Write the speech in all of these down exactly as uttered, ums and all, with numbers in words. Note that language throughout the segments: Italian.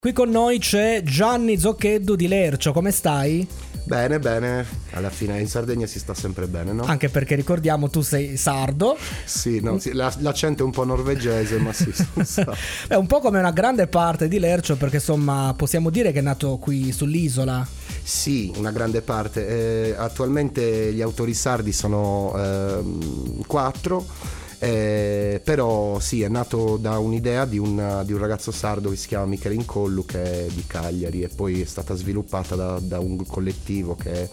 Qui con noi c'è Gianni Zoccheddu di Lercio, come stai? Bene, bene, alla fine in Sardegna si sta sempre bene, no? Anche perché ricordiamo tu sei sardo. Sì, no, sì, l'accento è un po' norvegese, ma sì, so. È un po' come una grande parte di Lercio, perché insomma possiamo dire che è nato qui sull'isola. Sì, una grande parte. Eh, attualmente gli autori sardi sono eh, quattro. Eh, però sì, è nato da un'idea di un, di un ragazzo sardo che si chiama Michele Incollu, che è di Cagliari, e poi è stata sviluppata da, da un collettivo che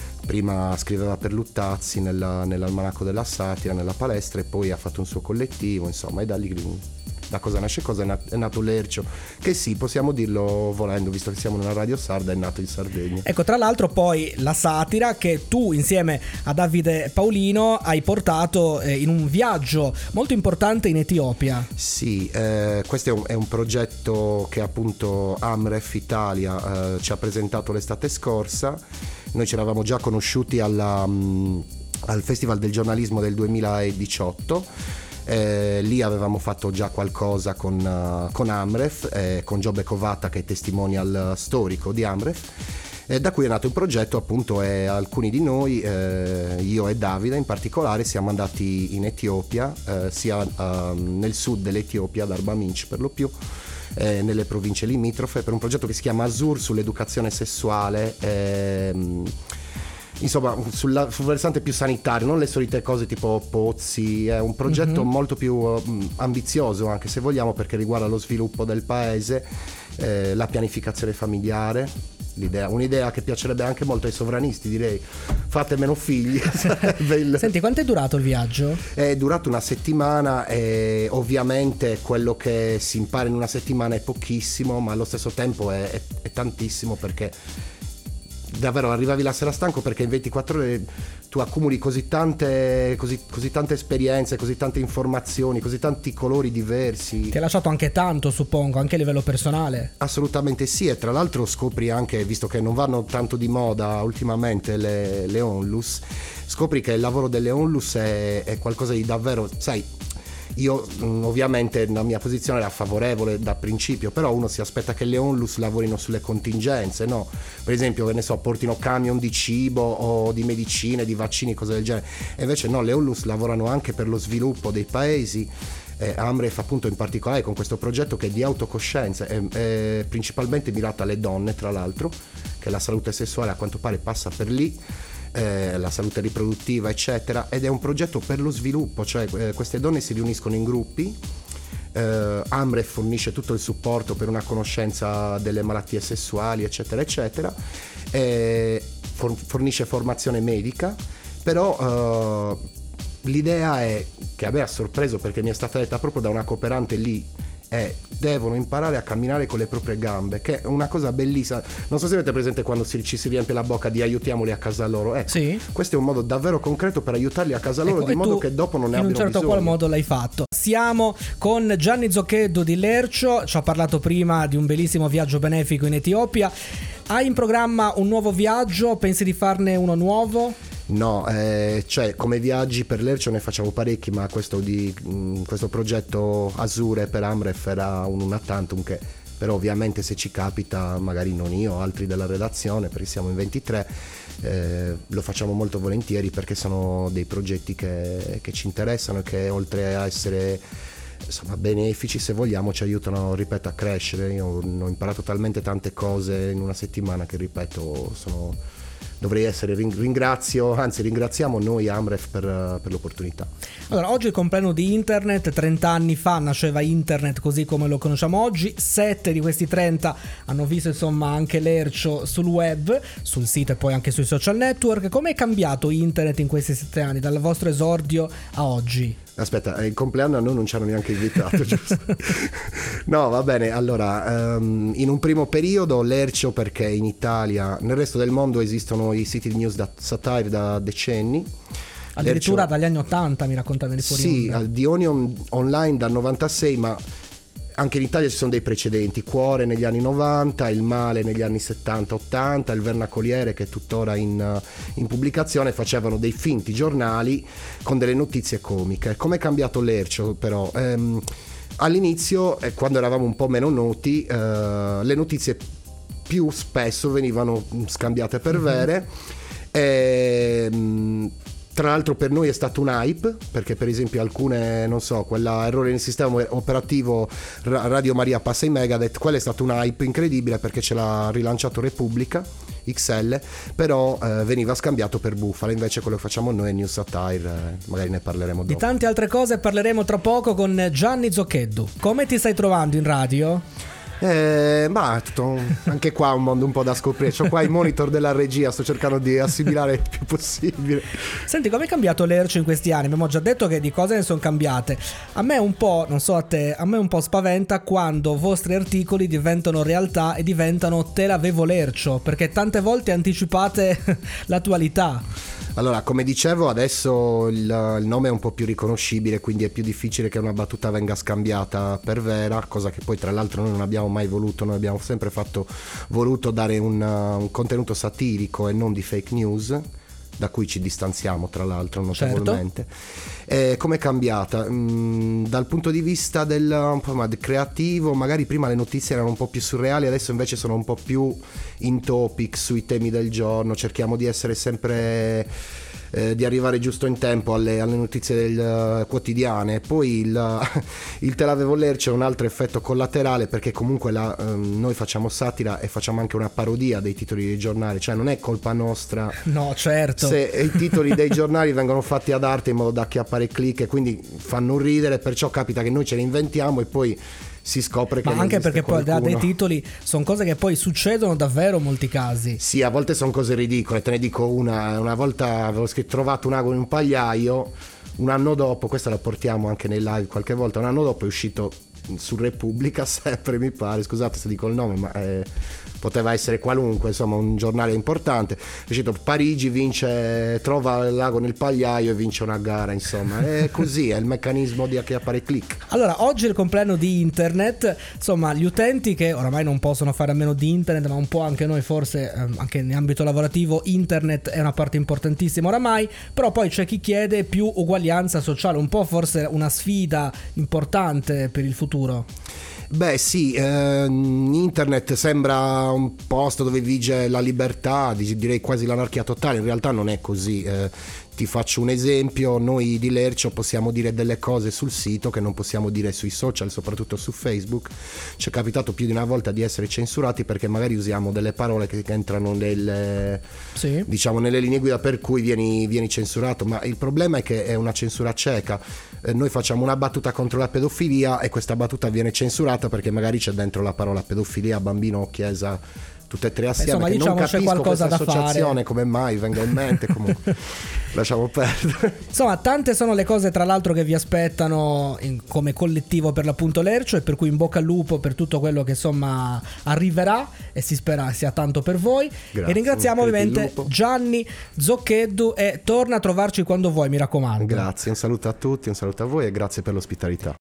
prima scriveva per Luttazzi nella, nell'Almanacco della Satira, nella palestra, e poi ha fatto un suo collettivo, insomma, e da lì da cosa nasce cosa è, nat- è nato Lercio, che sì, possiamo dirlo volendo, visto che siamo in una radio sarda, è nato in Sardegna. Ecco, tra l'altro poi la satira che tu insieme a Davide Paolino hai portato eh, in un viaggio molto importante in Etiopia. Sì, eh, questo è un, è un progetto che appunto Amref Italia eh, ci ha presentato l'estate scorsa. Noi ci eravamo già conosciuti alla, um, al Festival del giornalismo del duemiladiciotto. Eh, lì avevamo fatto già qualcosa con, uh, con Amref, eh, con Giobbe Covata, che è testimonial storico di Amref, eh, da cui è nato il progetto appunto, e alcuni di noi, eh, io e Davide in particolare, siamo andati in Etiopia, eh, sia uh, nel sud dell'Etiopia, ad Arba Minch per lo più, eh, nelle province limitrofe, per un progetto che si chiama Azur sull'educazione sessuale, ehm, insomma sulla, sul versante più sanitario, non le solite cose tipo pozzi. È un progetto mm-hmm. molto più uh, ambizioso, anche se vogliamo, perché riguarda lo sviluppo del paese, eh, la pianificazione familiare, l'idea, un'idea che piacerebbe anche molto ai sovranisti, direi, fate meno figli. Senti, quanto è durato il viaggio? È durato una settimana, e ovviamente quello che si impara in una settimana è pochissimo, ma allo stesso tempo è, è, è tantissimo, perché davvero arrivavi la sera stanco, perché in ventiquattro ore tu accumuli così tante così, così tante esperienze, così tante informazioni, così tanti colori diversi. Ti ha lasciato anche tanto, suppongo, anche a livello personale. Assolutamente sì, e tra l'altro scopri anche, visto che non vanno tanto di moda ultimamente le, le onlus, scopri che il lavoro delle onlus è, è qualcosa di davvero, sai. Io ovviamente la mia posizione era favorevole da principio, però uno si aspetta che le onlus lavorino sulle contingenze, no? Per esempio, che ne so, portino camion di cibo o di medicine, di vaccini, cose del genere. E invece no, le onlus lavorano anche per lo sviluppo dei paesi. Eh, Amref appunto in particolare con questo progetto che è di autocoscienza, è, è principalmente mirato alle donne, tra l'altro, che la salute sessuale a quanto pare passa per lì. Eh, la salute riproduttiva eccetera, ed è un progetto per lo sviluppo, cioè eh, queste donne si riuniscono in gruppi, eh, Amref fornisce tutto il supporto per una conoscenza delle malattie sessuali eccetera eccetera, eh, for- fornisce formazione medica, però eh, l'idea è, che a me ha sorpreso perché mi è stata detta proprio da una cooperante lì, è devono imparare a camminare con le proprie gambe, che è una cosa bellissima. Non so se avete presente quando si, ci si riempie la bocca di aiutiamoli a casa loro, ecco, sì. Questo è un modo davvero concreto per aiutarli a casa loro, ecco, di modo che dopo non ne abbiano bisogno. In un certo qual modo l'hai fatto. Siamo con Gianni Zoccheddu di Lercio, ci ha parlato prima di un bellissimo viaggio benefico in Etiopia. Hai in programma un nuovo viaggio? Pensi di farne uno nuovo? No, eh, cioè come viaggi per Lercio ne facciamo parecchi, ma questo, di, mh, questo progetto Azure per Amref era un una tantum, che però ovviamente se ci capita, magari non io, altri della redazione, perché siamo in ventitré, eh, lo facciamo molto volentieri, perché sono dei progetti che, che ci interessano e che oltre a essere, insomma, benefici, se vogliamo, ci aiutano, ripeto, a crescere. Io ho imparato talmente tante cose in una settimana che, ripeto, sono... dovrei essere ringrazio, anzi ringraziamo noi Amref per, per l'opportunità. Allora, oggi è il compleanno di internet, trenta anni fa nasceva internet così come lo conosciamo oggi, sette di questi trenta hanno visto insomma anche Lercio sul web, sul sito e poi anche sui social network. Come è cambiato internet in questi sette anni, dal vostro esordio a oggi? Aspetta, il compleanno a noi non ci hanno neanche invitato, giusto? No, va bene, allora, um, in un primo periodo Lercio, perché in Italia, nel resto del mondo esistono i siti di news da satire da decenni. Addirittura Lercio, dagli anni ottanta mi raccontavi fuori. Sì, al di Onion Online dal novantasei, ma anche in Italia ci sono dei precedenti. Cuore negli anni novanta, Il Male negli anni settanta ottanta, Il Vernacoliere, che è tuttora in, in pubblicazione, facevano dei finti giornali con delle notizie comiche. Come è cambiato Lercio però? Ehm, all'inizio, eh, quando eravamo un po' meno noti, eh, le notizie più spesso venivano scambiate per vere. E, mh, tra l'altro per noi è stato un hype, perché per esempio alcune, non so, quella errore nel sistema operativo Radio Maria passa in Megadeth, quello è stato un hype incredibile perché ce l'ha rilanciato Repubblica X L, però eh, veniva scambiato per bufala. Invece quello che facciamo noi è New Satire, eh, magari ne parleremo dopo. Di tante altre cose parleremo tra poco con Gianni Zocchetdu. Come ti stai trovando in radio? Eh, ma tutto, anche qua un mondo un po' da scoprire. C'ho qua i monitor della regia, sto cercando di assimilare il più possibile. Senti, come è cambiato l'Ercio in questi anni? Abbiamo già detto che di cose ne sono cambiate. A me un po', non so a te, a me un po' spaventa quando vostri articoli diventano realtà e diventano te l'avevo l'Ercio, perché tante volte anticipate l'attualità. Allora, come dicevo, adesso il, il nome è un po' più riconoscibile, quindi è più difficile che una battuta venga scambiata per vera, cosa che poi tra l'altro noi non abbiamo mai voluto. Noi abbiamo sempre fatto voluto dare un, un contenuto satirico e non di fake news, da cui ci distanziamo tra l'altro notevolmente. Certo. Come è cambiata? Mm, dal punto di vista del un po' creativo, magari prima le notizie erano un po' più surreali, adesso invece sono un po' più in topic sui temi del giorno. Cerchiamo di essere sempre eh, di arrivare giusto in tempo alle, alle notizie del, uh, quotidiane. Poi il, il te l'avevo l'Ercio è un altro effetto collaterale, perché comunque la, um, noi facciamo satira e facciamo anche una parodia dei titoli dei giornali, cioè non è colpa nostra. No, certo. Se i titoli dei giornali vengono fatti ad arte in modo da acchiappare click e quindi fanno ridere, perciò capita che noi ce ne inventiamo e poi si scopre che ma anche perché qualcuno. Poi dei titoli sono cose che poi succedono davvero in molti casi. Sì, a volte sono cose ridicole. Te ne dico una: una volta avevo scritto trovato un ago in un pagliaio, un anno dopo, questa la portiamo anche nei live qualche volta, un anno dopo è uscito su Repubblica sempre, mi pare, scusate se dico il nome, ma eh, poteva essere qualunque, insomma un giornale importante. È uscito Parigi vince, trova il lago nel pagliaio e vince una gara, insomma è così, è il meccanismo di acchiappare click. Allora, oggi è il compleanno di internet, insomma gli utenti che oramai non possono fare a meno di internet, ma un po' anche noi forse, ehm, anche in ambito lavorativo internet è una parte importantissima oramai, però poi c'è chi chiede più uguaglianza sociale, un po' forse una sfida importante per il futuro. Beh sì, eh, internet sembra un posto dove vige la libertà, direi quasi l'anarchia totale, in realtà non è così. Eh, ti faccio un esempio: noi di Lercio possiamo dire delle cose sul sito che non possiamo dire sui social, soprattutto su Facebook. Ci è capitato più di una volta di essere censurati perché magari usiamo delle parole che entrano nelle, sì. diciamo, nelle linee guida, per cui vieni, vieni censurato, ma il problema è che è una censura cieca. Eh, noi facciamo una battuta contro la pedofilia e questa battuta viene censurata perché magari c'è dentro la parola pedofilia, bambino, chiesa, tutte e tre assieme. Insomma, che diciamo non capisco qualcosa questa da associazione fare. Come mai venga in mente, comunque lasciamo perdere. Insomma, tante sono le cose tra l'altro che vi aspettano in, come collettivo per l'appunto Lercio, e per cui in bocca al lupo per tutto quello che insomma arriverà, e si spera sia tanto per voi. Grazie, e ringraziamo ovviamente Gianni Zocchetdu, e torna a trovarci quando vuoi, mi raccomando. Grazie, un saluto a tutti, un saluto a voi e grazie per l'ospitalità.